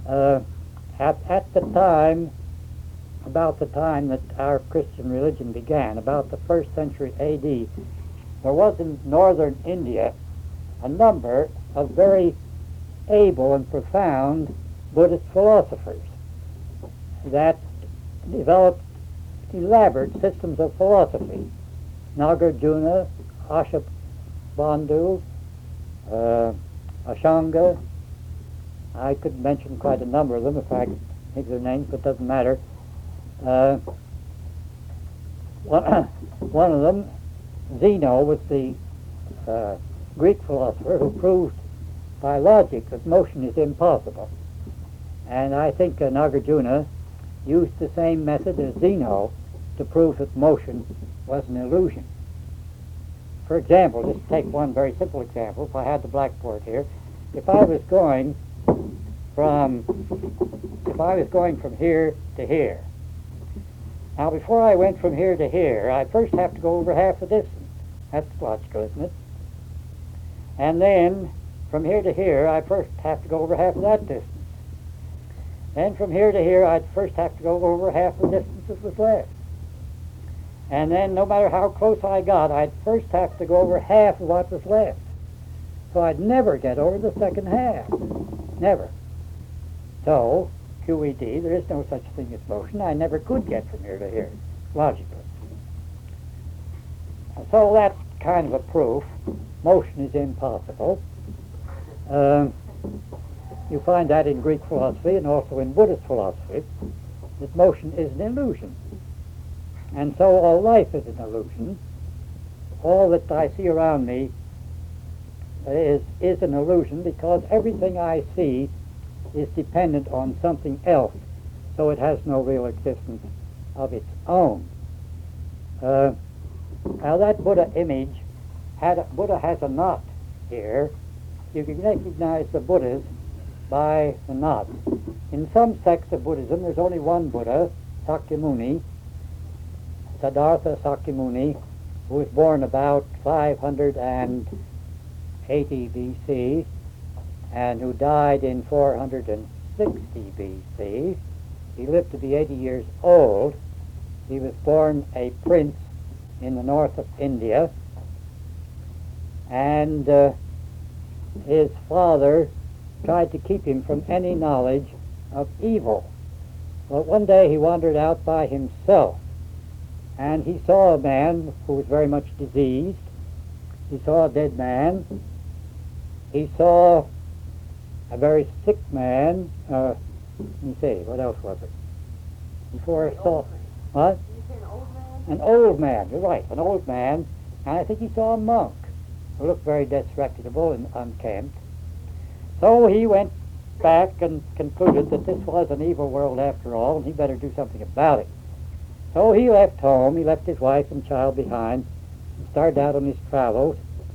Uh, at the time, about the time that our Christian religion began, about the 1st century A.D., there was in northern India a number of very able and profound Buddhist philosophers that developed elaborate systems of philosophy. Nagarjuna, Ashabandhu, Ashanga. I could mention quite a number of them if I could think of their names, but it doesn't matter. One of them, Zeno, was the Greek philosopher who proved by logic that motion is impossible. And I think Nagarjuna used the same method as Zeno to prove that motion was an illusion. For example, just take one very simple example. If I had the blackboard here, if I was going from here to here. Now, before I went from here to here, I'd first have to go over half the distance. That's logical, isn't it? And then, from here to here, I first have to go over half of that distance. Then from here to here, I'd first have to go over half the distance that was left. And then, no matter how close I got, I'd first have to go over half of what was left. So I'd never get over the second half. Never. So, QED, there is no such thing as motion. I never could get from here to here, logically. So that's kind of a proof. Motion is impossible. You find that in Greek philosophy and also in Buddhist philosophy, that motion is an illusion. And so all life is an illusion. All that I see around me is an illusion because everything I see is dependent on something else, so it has no real existence of its own. Now that Buddha image, Buddha has a knot here. You can recognize the Buddhas by the knot. In some sects of Buddhism, there's only one Buddha, Sakyamuni, Siddhartha Sakyamuni, who was born about 580 B.C. and who died in 460 B.C. He lived to be 80 years old. He was born a prince in the north of India, and his father tried to keep him from any knowledge of evil. But one day he wandered out by himself, and he saw a man who was very much diseased. He saw a dead man. He saw a very sick man. Let me see, what else was it? Before I saw... What? An old man, you're right, an old man. And I think he saw a monk who looked very disreputable and unkempt. So he went back and concluded that this was an evil world after all, and he better do something about it. So he left home, he left his wife and child behind, and started out on his travels,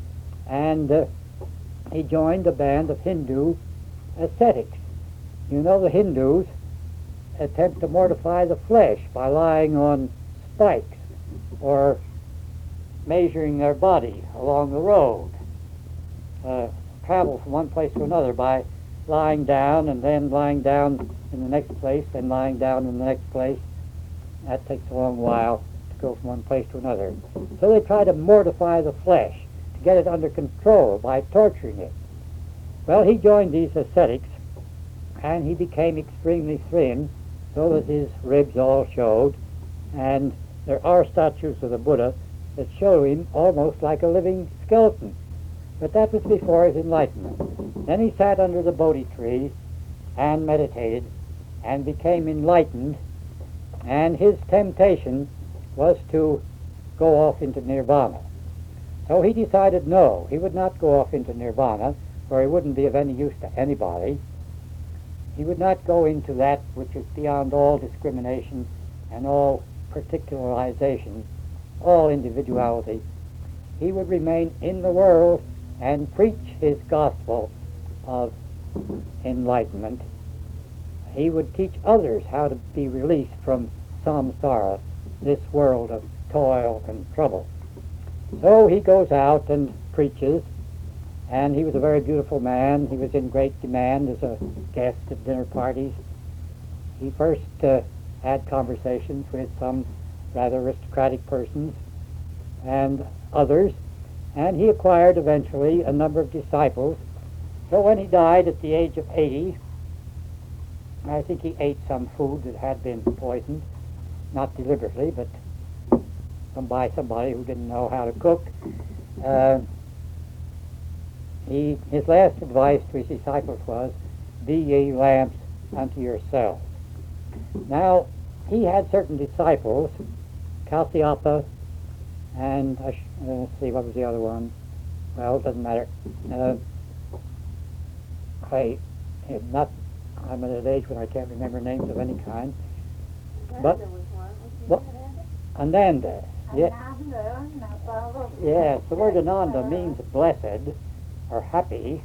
and he joined a band of Hindu ascetics. You know, the Hindus attempt to mortify the flesh by lying on spikes or measuring their body along the road. Travel from one place to another by lying down and then lying down in the next place, then lying down in the next place. That takes a long while to go from one place to another. So they try to mortify the flesh, to get it under control by torturing it. Well, he joined these ascetics, and he became extremely thin, so that his ribs all showed, and there are statues of the Buddha that show him almost like a living skeleton. But that was before his enlightenment. Then he sat under the Bodhi tree and meditated and became enlightened, and his temptation was to go off into nirvana. So he decided no, he would not go off into nirvana, for he wouldn't be of any use to anybody. He would not go into that which is beyond all discrimination and all particularization, all individuality. He would remain in the world and preach his gospel of enlightenment. He would teach others how to be released from samsara, this world of toil and trouble. So he goes out and preaches, and he was a very beautiful man. He was in great demand as a guest at dinner parties. He first had conversations with some rather aristocratic persons and others, and he acquired eventually a number of disciples. So when he died at the age of 80, I think he ate some food that had been poisoned, not deliberately, but by somebody who didn't know how to cook. His last advice to his disciples was, "Be ye lamps unto yourselves." Now, he had certain disciples, Calcioppa, and let's see, what was the other one? Well, it doesn't matter. I'm at an age when I can't remember names of any kind. But Ananda, yeah. Yes, the word Ananda means blessed or happy.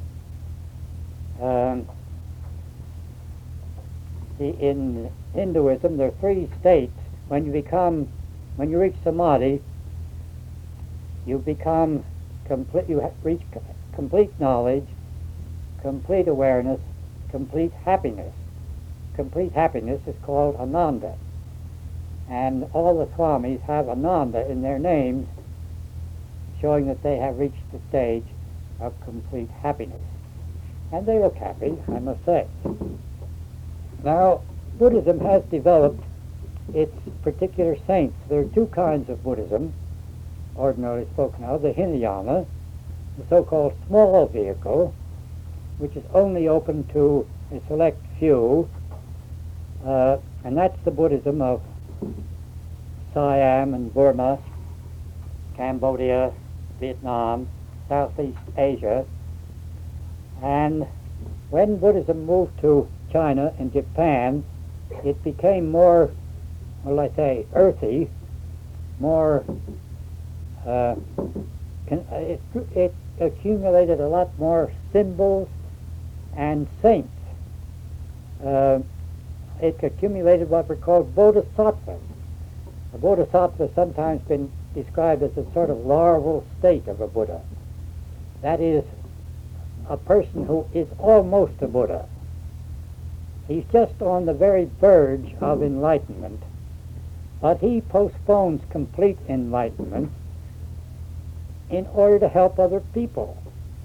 In Hinduism, there are three states. When you reach samadhi, you become complete. You reach complete knowledge, complete awareness, complete happiness. Complete happiness is called Ananda, and all the Swamis have Ananda in their names, showing that they have reached the stage of complete happiness. And they look happy, I must say. Now, Buddhism has developed its particular saints. There are two kinds of Buddhism, ordinarily spoken of: the Hinayana, the so-called small vehicle, which is only open to a select few, and that's the Buddhism of Siam and Burma, Cambodia, Vietnam, Southeast Asia. And when Buddhism moved to China and Japan, it became more, earthy, more, it accumulated a lot more symbols and saints. It accumulated what were called bodhisattvas. A bodhisattva has sometimes been described as a sort of larval state of a Buddha. That is, a person who is almost a Buddha. He's just on the very verge of enlightenment, but he postpones complete enlightenment in order to help other people.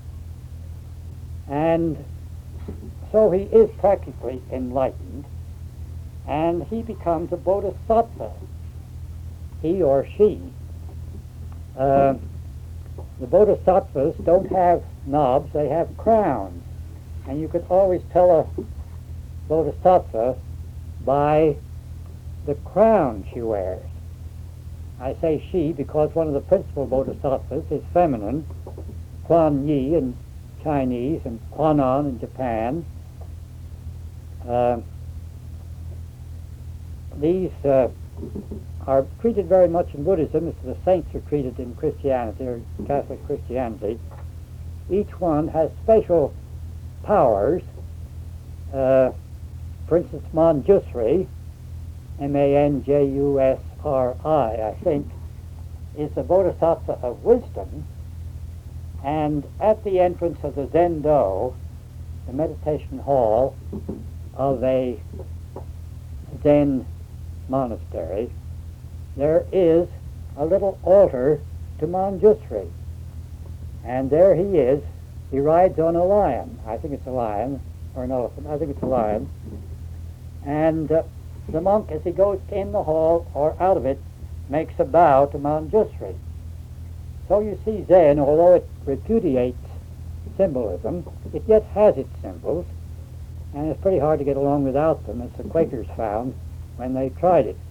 And so he is practically enlightened, and he becomes a bodhisattva, he or she. The bodhisattvas don't have knobs, they have crowns. And you can always tell a bodhisattva by the crown she wears. I say she because one of the principal bodhisattvas is feminine, Kuan Yi in Chinese and Kwanan in Japan. These are treated very much in Buddhism as the saints are treated in Christianity or Catholic Christianity. Each one has special powers. For instance, Manjusri, Manjusri, I think, is the bodhisattva of wisdom, and at the entrance of the Zendo, the meditation hall of a Zen monastery, there is a little altar to Manjusri. And there he is. He rides on a lion. I think it's a lion, or an elephant. I think it's a lion. And the monk, as he goes in the hall or out of it, makes a bow to Manjusri. So you see, Zen, although it repudiates symbolism, it yet has its symbols, and it's pretty hard to get along without them, as the Quakers found when they tried it.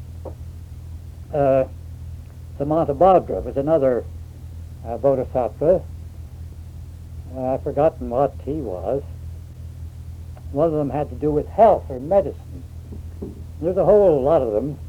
Samantabhadra was another bodhisattva. I've forgotten what he was. One of them had to do with health or medicine. There's a whole lot of them.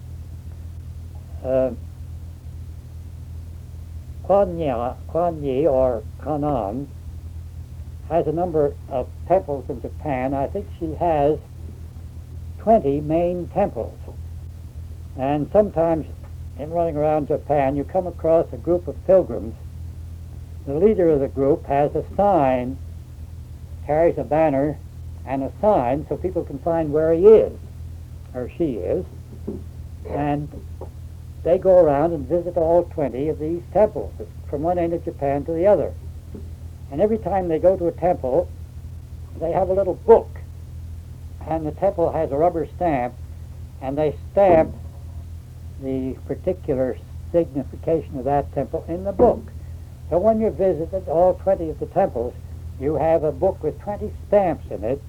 Kuan Yi or Kanan has a number of temples in Japan. I think she has 20 main temples. And sometimes in running around Japan, you come across a group of pilgrims the leader of the group has a sign, carries a banner and a sign so people can find where he is, or she is, and they go around and visit all 20 of these temples, from one end of Japan to the other. And every time they go to a temple, they have a little book, and the temple has a rubber stamp, and they stamp the particular signification of that temple in the book. So when you visited all 20 of the temples, you have a book with 20 stamps in it,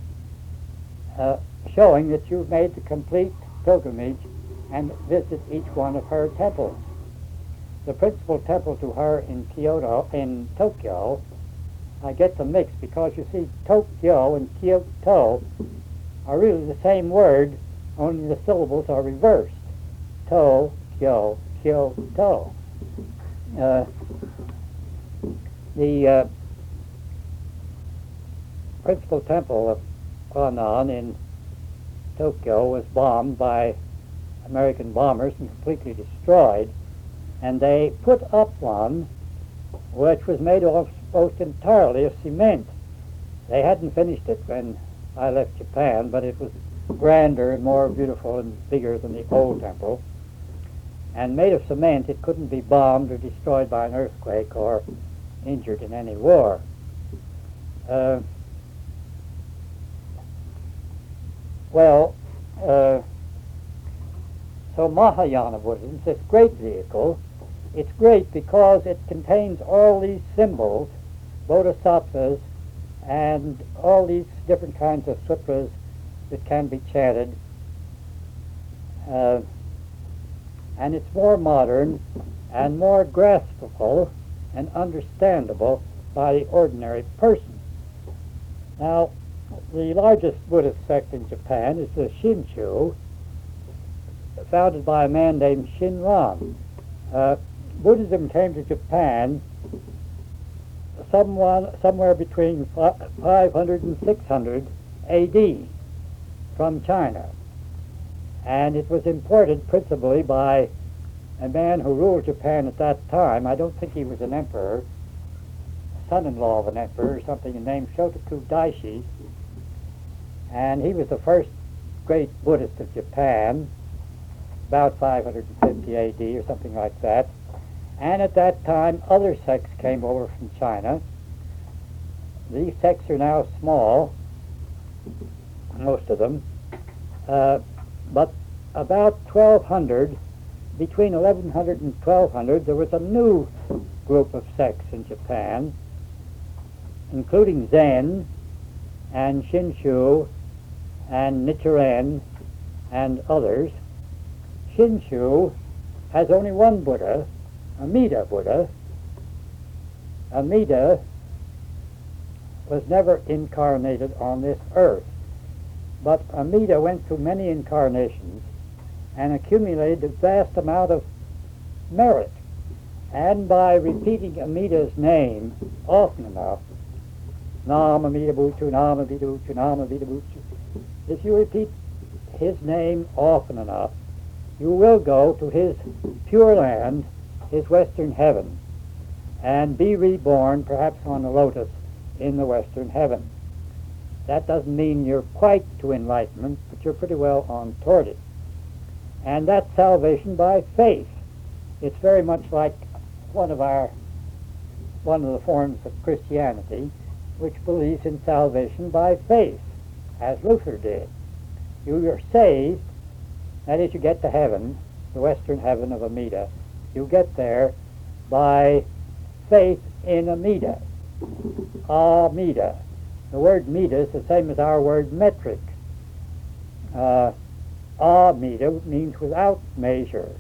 showing that you've made the complete pilgrimage and visit each one of her temples. The principal temple to her in Tokyo, I get them mixed because you see Tokyo and Kyoto are really the same word, only the syllables are reversed. Tokyo, Kyoto. The principal temple of Kwannon in Tokyo was bombed by American bombers and completely destroyed, and they put up one which was made almost entirely of cement. They hadn't finished it when I left Japan, but it was grander and more beautiful and bigger than the old temple. And made of cement, it couldn't be bombed or destroyed by an earthquake or injured in any war. So Mahayana Buddhism is this great vehicle. It's great because it contains all these symbols, bodhisattvas, and all these different kinds of sutras that can be chanted. And it's more modern and more graspable and understandable by the ordinary person. Now, the largest Buddhist sect in Japan is the Shinshu, founded by a man named Shinran. Buddhism came to Japan somewhere between 500 and 600 AD from China. And it was imported principally by a man who ruled Japan at that time. I don't think he was an emperor, son-in-law of an emperor or something, named Shotoku Daishi. And he was the first great Buddhist of Japan, about 550 AD or something like that. And at that time, other sects came over from China. These sects are now small, most of them, but about 1200, between 1100 and 1200, there was a new group of sects in Japan, including Zen and Shinshu and Nichiren and others. Shinshu has only one Buddha, Amida Buddha. Amida was never incarnated on this earth, but Amida went through many incarnations and accumulated a vast amount of merit. And by repeating Amida's name often enough, Nam Amida Butchu, Nam Amida Butchu, Nam Amida Butchu, if you repeat his name often enough, you will go to his pure land, his western heaven, and be reborn, perhaps on a lotus, in the western heaven. That doesn't mean you're quite to enlightenment, but you're pretty well on toward it. And that's salvation by faith. It's very much like one of the forms of Christianity, which believes in salvation by faith, as Luther did. You are saved, that is, you get to heaven, the western heaven of Amida. You get there by faith in Amida. Amida. The word meter is the same as our word metric. Amida means without measure.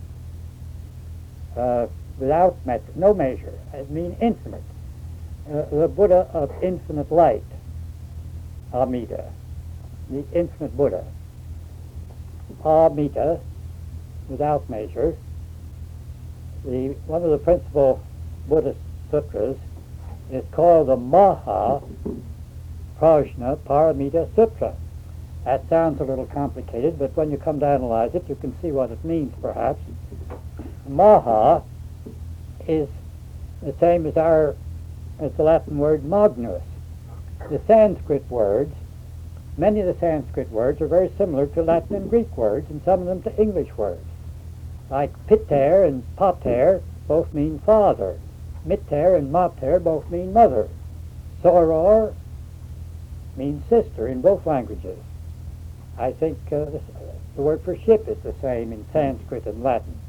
Without metric, no measure. It means infinite. The Buddha of infinite light. Amida. The infinite Buddha. Amida, without measure. One of the principal Buddhist sutras is called the Maha Prajna Paramita Sutra. That sounds a little complicated, but when you come to analyze it, you can see what it means, perhaps. Maha is the same as our is the Latin word magnus. The Sanskrit words, many of the Sanskrit words are very similar to Latin and Greek words, and some of them to English words. Like piter and pater both mean father. Miter and mater both mean mother. Soror means sister in both languages. I think the word for ship is the same in Sanskrit and Latin.